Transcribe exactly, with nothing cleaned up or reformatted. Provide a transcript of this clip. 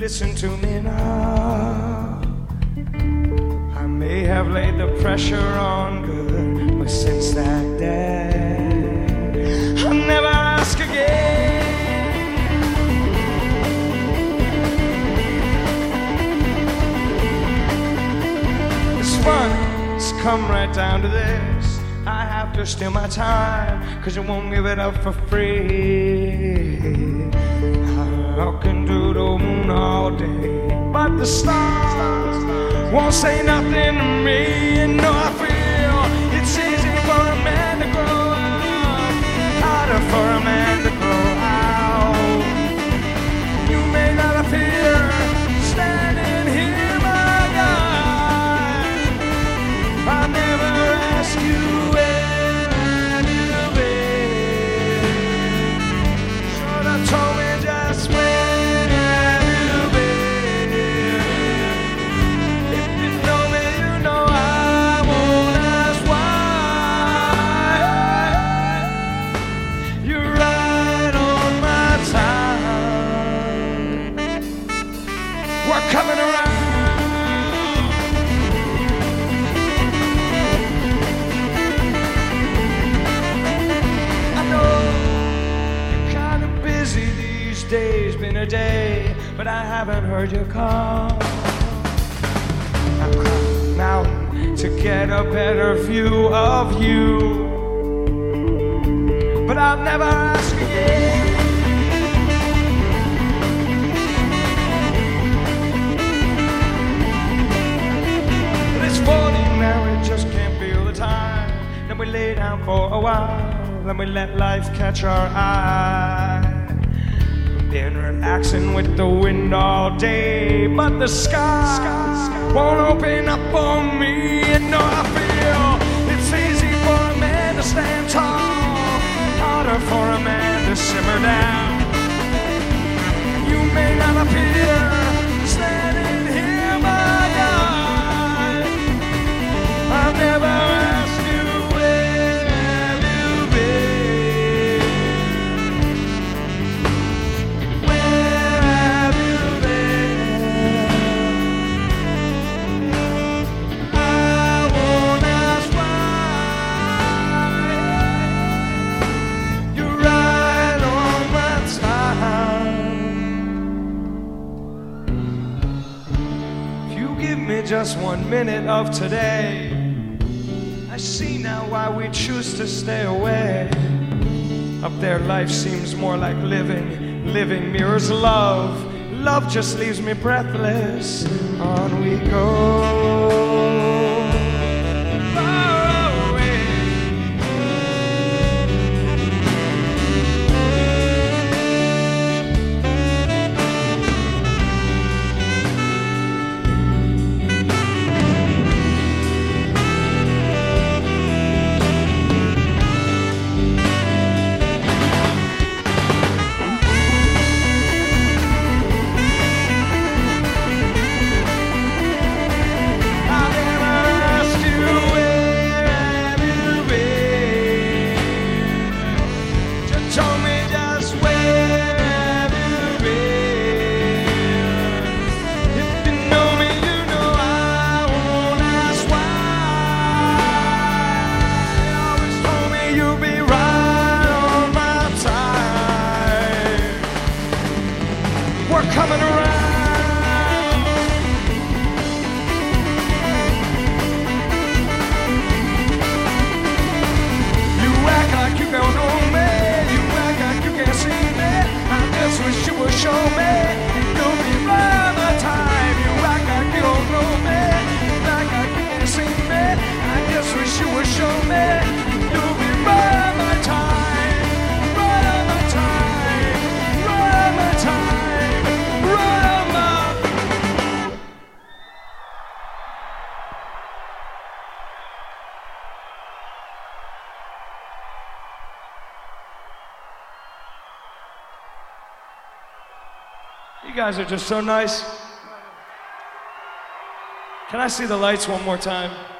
Listen to me now. I may have laid the pressure on good, but since that day, I'll never ask again. It's funny, it's come right down to this. I have to steal my time, cause you won't give it up for free. I can do the moon all day, but the stars won't say nothing to me. You know I feel it's easy for a man to grow up, harder for a man to grow out. You may not appear standing here, my God. I never ask you where have you been. Should have told me just where. Coming around. I know you're kind of busy these days, been a day, but I haven't heard you call. I've climbed a mountain to get a better view of you, but I'll never ask again. Now we just can't feel the time. Then we lay down for a while, then we let life catch our eye. We've been relaxing with the wind all day, but the sky won't open up for me. And no, I feel it's easy for a man to stand tall, harder for a man to simmer down. You may not appear standing here, my God. I'll never ask you where have you been. Where have you been? I won't ask why. You're right on my time. If you give me just one minute of today, I see now why we choose to stay away. Up there life seems more like living. Living mirrors love. Love just leaves me breathless. On we go. Coming around. You act like you don't know me. You act like you can't see me. I just wish you would show me. You'll be right my time. You act like you don't know me. You act like you can't see me. I just wish you would show me. You'll be right my time. Right on my time. Right on my time. You guys are just so nice. Can I see the lights one more time?